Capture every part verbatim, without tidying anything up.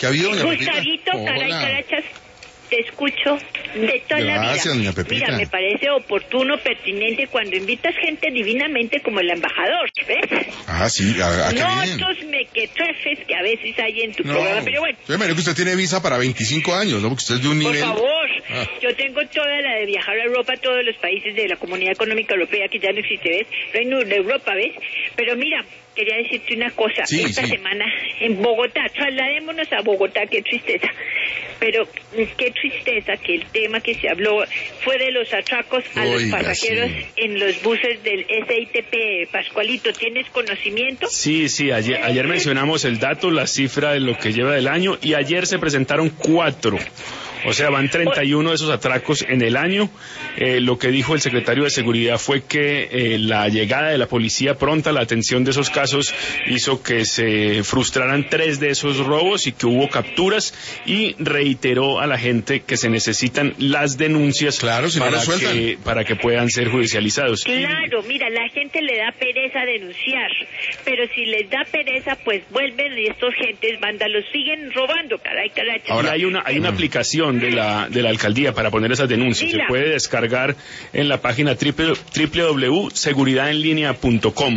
¿Qué ha habido, doña Pepita? Gustavito, caray, Hola. carachas, te escucho de toda Gracias, la vida. doña Pepita. Mira, me parece oportuno, pertinente cuando invitas gente divinamente como el embajador, ¿ves? Ah, sí, ¿a, a qué No vienen? otros mequetrefes que a veces hay en tu No, programa, pero bueno. yo me imagino que usted tiene visa para veinticinco años, ¿no? Porque usted es de un Por nivel... favor, Ah. yo tengo toda la de viajar a Europa, todos los países de la Comunidad Económica Europea, que ya no existe, ¿ves? Reino de Europa, ¿ves? Pero mira, quería decirte una cosa. Sí, Esta sí. semana en Bogotá, trasladémonos a Bogotá, qué tristeza. Pero qué tristeza que el tema que se habló fue de los atracos a los Oiga, pasajeros sí. en los buses del S I T P. Pascualito, ¿tienes conocimiento? Sí, sí, ayer, ayer mencionamos el dato, la cifra de lo que lleva del año, y ayer se presentaron cuatro. O sea, van treinta y uno de esos atracos en el año. Eh, lo que dijo el secretario de Seguridad fue que eh, la llegada de la policía pronta, la atención de esos casos, hizo que se frustraran tres de esos robos y que hubo capturas, y reiteró a la gente que se necesitan las denuncias Claro, si no para, los sueltan. que, para que puedan ser judicializados. Claro, mira, la gente le da pereza denunciar, pero si les da pereza, pues vuelven y estos gentes vándalos siguen robando, caray, caray. Ahora hay una hay una aplicación de la de la alcaldía para poner esas denuncias. Dila. Se puede descargar en la página doble u doble u doble u punto seguridad en línea punto com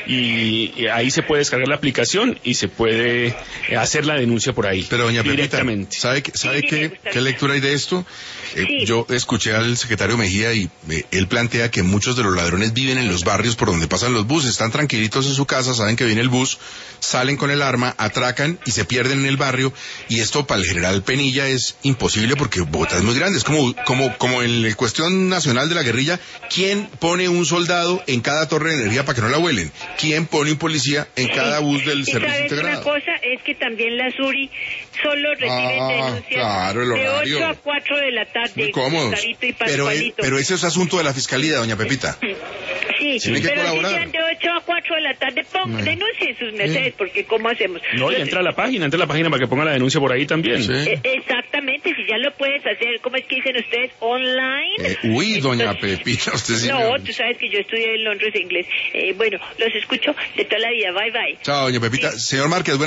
y, y ahí se puede descargar la aplicación y se puede eh, hacer la denuncia por ahí. Pero doña Pepita, directamente. ¿sabe, qué- sabe Sí, qué, dime, Gustavo. qué lectura hay de esto? Eh, Sí. Yo escuché al secretario Mejía y eh, él plantea que muchos de los ladrones viven en los barrios por donde pasan los buses, están tranquilitos en su casa, saben que viene el bus, salen con el arma, atracan y se pierden en el barrio, y esto para el general Penilla es imposible porque Bogotá es muy grande, es como, como, como en la cuestión nacional de la guerrilla, ¿quién pone un soldado en cada torre de energía para que no la vuelen? ¿Quién pone un policía en cada bus del y servicio sabes integrado? una cosa, es que también las U R I solo reciben Ah, denuncias claro, el de horario. ocho a cuatro de la tarde, Muy cómodos. Gustavito y Pero, eh, Pascualito. pero ese es asunto de la fiscalía, doña Pepita. Sí, Tienen que pero si colaborar. sean de ocho a cuatro de la tarde, pon, Mm. denuncien sus mercedes, porque ¿cómo hacemos? No, y Los- entra a la página, entra a la página para que ponga la denuncia por ahí también. Sí. Eh, Exactamente, si ya lo puedes hacer, ¿cómo es que dicen ustedes? Online. Eh, uy, doña Entonces- Pepita, usted sí. No, me- tú sabes que yo estudié en Londres inglés. Eh, bueno, los escucho de toda la vida. Bye, bye. Chao, doña Pepita. Señor Márquez,